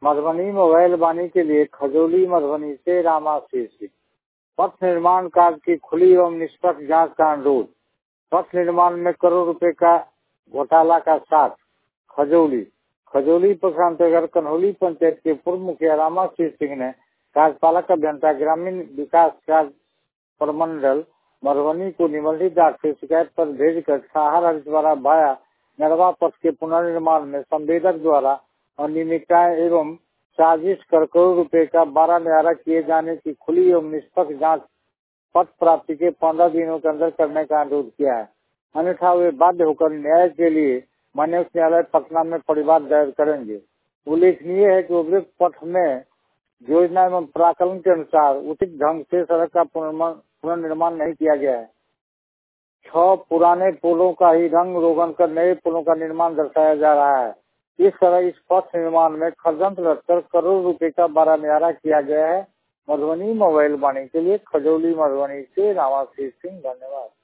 Madhubani mobile वाणी के लिए खजौली मधुबनी से रामाशीष सिंह। पथ निर्माण कार्य की खुली एवं निष्पक्ष जांच का अनुरोध। पथ निर्माण में करोड़ रुपए का घोटाला का साथ। खजौली प्रखंड अंतर्गत कन्हौली पंचायत के पूर्व मुखिया रामाशीष सिंह ने कार्यपालक अभियंता ग्रामीण विकास कार्य प्रमंडल मधुबनी को निबंधित डाक से शिकायत पर भेजकर साहर हरिद्वारा भाया नरवा पथ के पुनर्निर्माण में संवेदक द्वारा अनियमितताएं एवं साजिश कर करोड़ रुपए का 12 न्यारा किए जाने की खुली एवं निष्पक्ष जांच पथ प्राप्ति के 15 दिनों के अंदर करने का अनुरोध किया है। अन्यथा वे बाध्य होकर न्याय के लिए माननीय उच्च न्यायालय पटना में परिवाद दायर करेंगे। उल्लेखनीय है कि उपयुक्त पथ में योजना एवं प्राकलन के अनुसार उचित ढंग से सड़क का पुनर्निर्माण नहीं किया गया है। 6 पुराने पुलों का ही रंग रोगन कर नए पुलों का निर्माण दर्शाया जा रहा है। इस तरह इस पथ निर्माण में खर्जंत लगकर करोड़ रुपए का 12 न्यारा किया गया है। मधुबनी मोबाइल वाणी के लिए खजौली मधुबनी से रामाशीष सिंह। धन्यवाद।